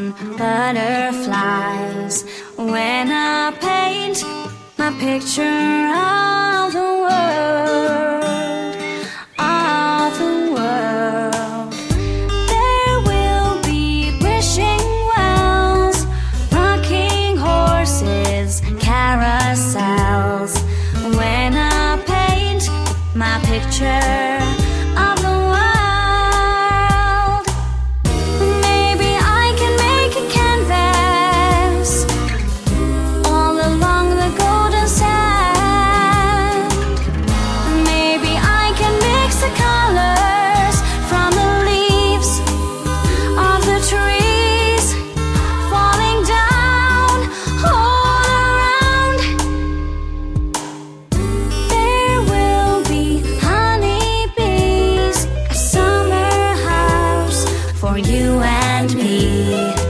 and butterflies when I paint my picture of the world, of the world. There will be wishing wells, rocking horses, carousels when I paint my picture of the world. Maybe I can make a canvas all along the golden sand. Maybe I can mix the colors from the leaves of the trees falling down all around. There will be honeybees, a summer house for you and me.